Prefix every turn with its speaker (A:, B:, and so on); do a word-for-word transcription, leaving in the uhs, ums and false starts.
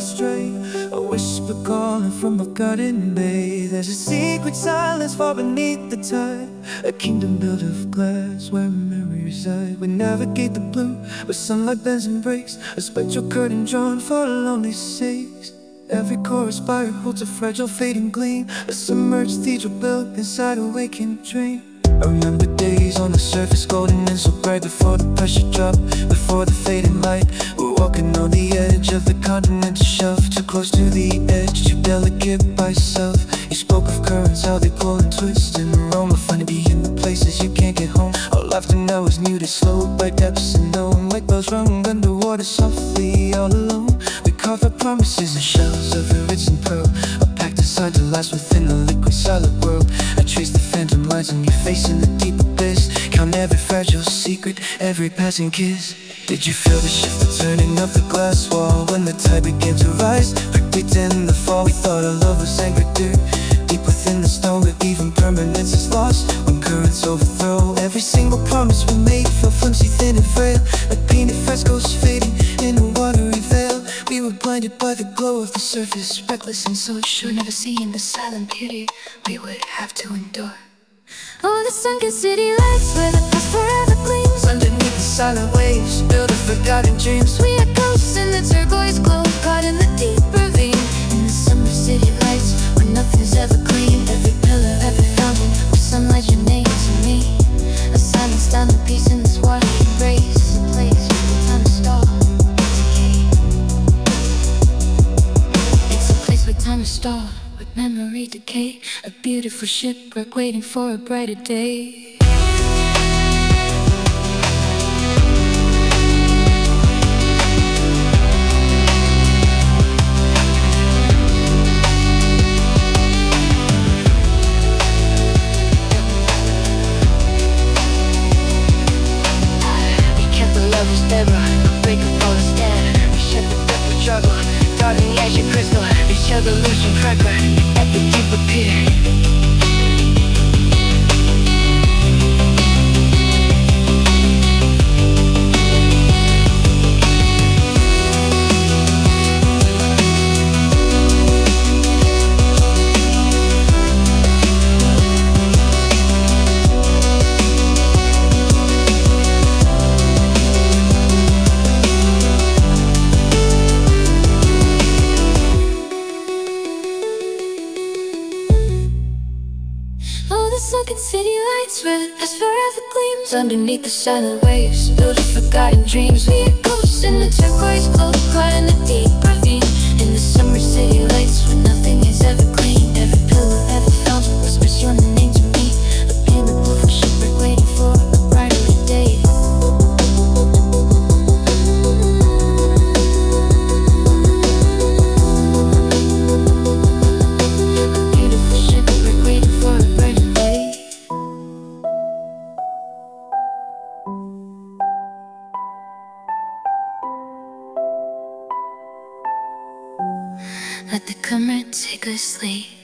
A: stray, a whisper calling from a garden bay. There's a secret silence far beneath the tide, a kingdom built of glass where memories reside. We navigate the blue where sunlight bends and breaks, a spectral curtain drawn for lonely sakes. Every chorus spire holds a fragile fading gleam, a submerged cathedral built inside a waking dream. I remember days on the surface, golden and so bright, before the pressure dropped, before the fading light. We're walking on the edge of the continental shelf, too close to the edge, too delicate by yourself. You spoke of currents, how they pull and twist and aroma, funny being the places you can't get home. Our laughter now is muted, slowed by depths unknown, like bells rung underwater softly all alone. We carve our promises in shells of iridium pearl, a pact designed to last within a liquid silent world. I trace the phantom lines on your face in the deep abyss, count every fragile secret, every passing kiss. Did you feel the shift, the turning of the glass wall, when the tide began to rise, predicting the fall? We thought our love was anchored deep, deep within the stone, but even permanence is lost when currents overthrow. Every single promise we made felt flimsy, thin and frail, like painted frescoes fading in a watery veil. We were blinded by the glow of the surface, reckless and so sure, never seeing the silent beauty we would have to endure. Oh, the sunken city lights where the past forever gleams, underneath the silent waves, built of forgotten dreams. We are ghosts in the turquoise glow, caught in the deep ravine, in the summer city lights where nothing's ever clean. Every pillar, every fountain, where sunlight your name to me. A silent silent peace in this water embrace, a place where time and star decay. It's a place where time and star, with memory decay, a beautiful shipwreck waiting for a brighter day. We kept the lover's terror, break up all the stand. We shed the depth of struggle, caught in the ancient crystal, each evolution cracker at the deeper pier. The sunken city lights where the past forever gleams, underneath the silent waves, built of forgotten dreams. We are ghosts in the turquoise glow, caught in the deep ravine, in the summer city lights where nothing is ever clean. Every pillar, every fountain whispers your name to me, a beautiful shipwreck waiting for a brighter day. A beautiful shipwreck waiting for a brighter day. Let the current take us sleep.